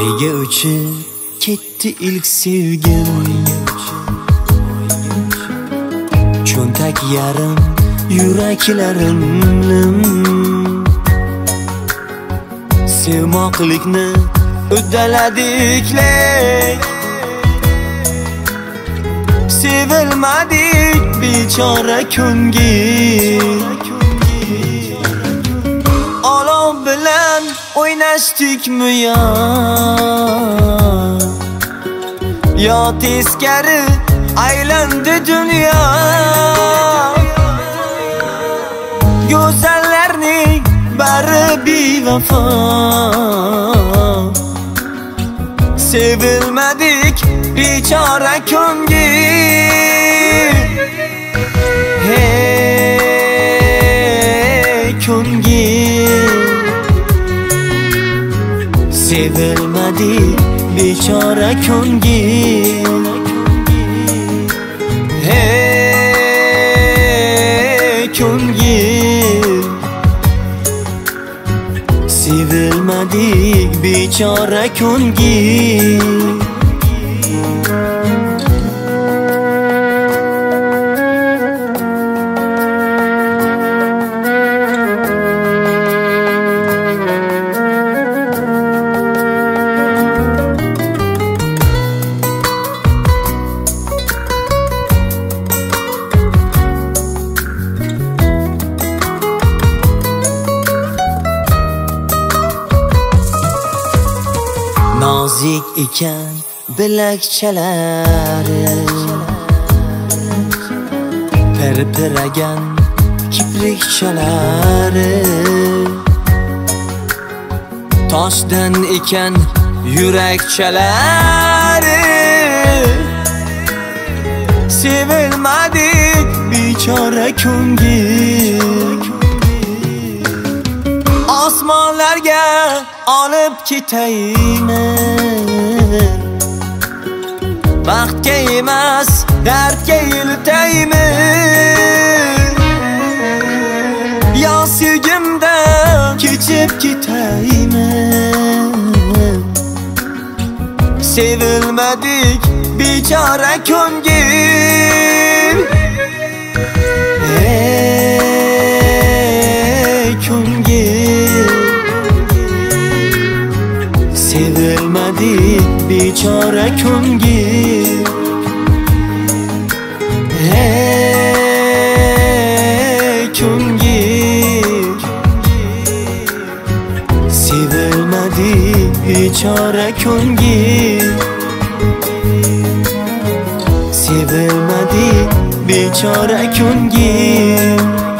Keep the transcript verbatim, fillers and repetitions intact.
Oyga uchib ketdi ilk sevgim, cho'ntak yarim yuraklarim. Sevmoqlikni uddaladik, sevilmadik bechora ko'ngil. Olov bilan o'ynashdikmi yo, yo teskari aylandi dunyo. Go'zallarning bari bevafo, sevilmadik bechora ko'ngil. Hey ko'ngil, sevilmadik bechora ko'ngil. Hey ko'ngil, sevilmadik bechora ko'ngil. Nozik ekan bilakchalari, pirpiragan kiprikchalari. Toshdan ekan yurakchalari, sevilmadik bechora ko'ngil. Osmonlarga olib ketaymi, baxtga emas dardga eltaymi? Yo sevgimdan kechib ketaymi, sevilmadik bechora ko'ngil. Hey ko'ngil, sevilmadik bechora ko'ngil. Hey ko'ngil, sevilmadik bechora ko'ngil. Sevilmadik bechora ko'ngil.